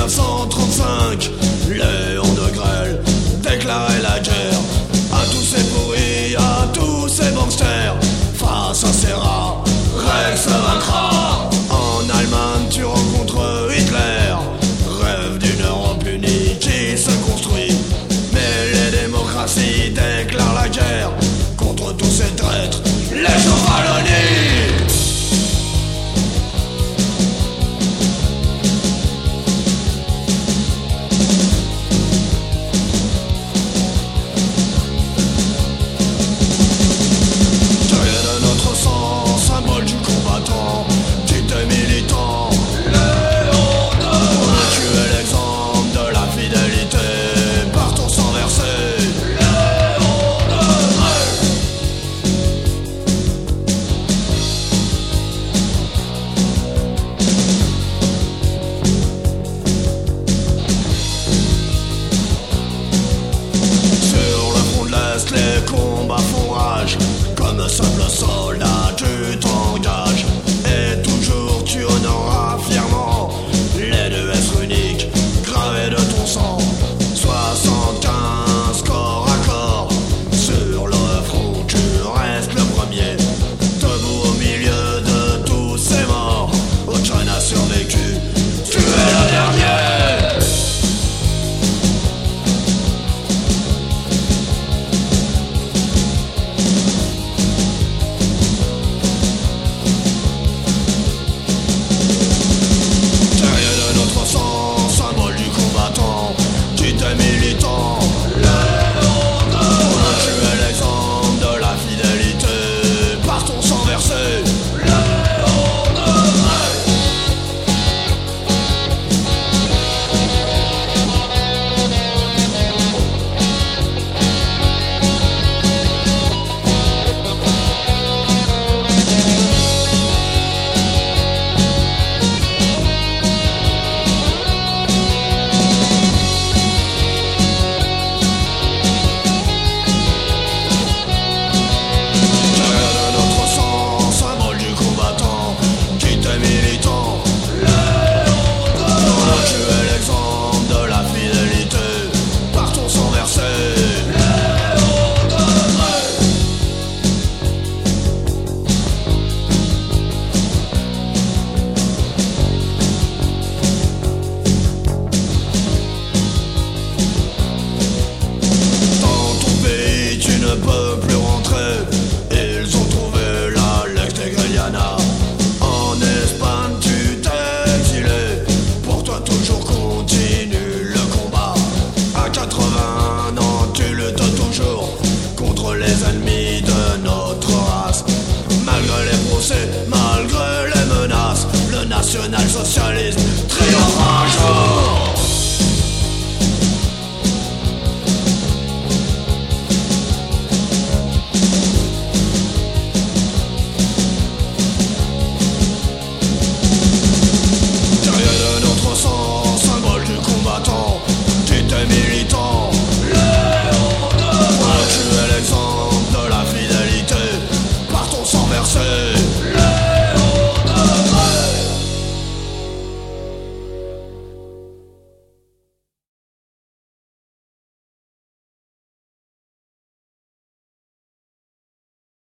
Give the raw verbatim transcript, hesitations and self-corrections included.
neuf cent trente-cinq, Léon de Grelle déclarait la guerre à tous ces pourris, à tous ces banksters. Face à ces rats, Rex vaincra. En Allemagne tu rencontres Hitler, rêve d'une Europe unie qui se construit. Mais les démocraties déclarent la guerre contre tous ces traîtres, les Chevaliers. Les combats font rage, comme simple soldat tu t'engages, et toujours tu honoreras fièrement les deux êtres uniques gravés de ton sang. Soixante-quinze corps à corps, sur le front tu restes le premier, debout au milieu de tous ces morts. Aucun n'a survécu, tu es le dernier. Ne peut plus rentrer, ils ont trouvé la Lex de Galiana. En Espagne tu t'es exilé, pour toi toujours continue le combat. À quatre-vingts ans tu luttes toujours contre les ennemis de notre race. Malgré les procès, malgré les menaces, le national-socialisme